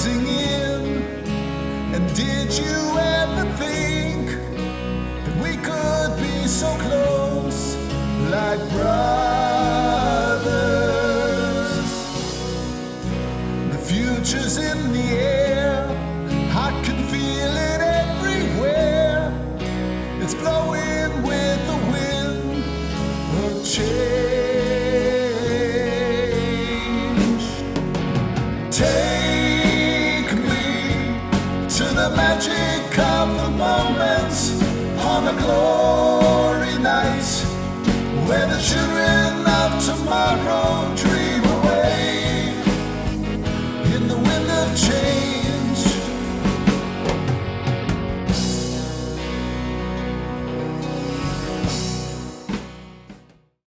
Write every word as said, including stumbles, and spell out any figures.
closing in. And did you ever think that we could be so close, like brothers? The future's in the air, I can feel it everywhere. It's blowing with the wind of change. Take me to the magic of the moments on a glory night, where the children of tomorrow dream.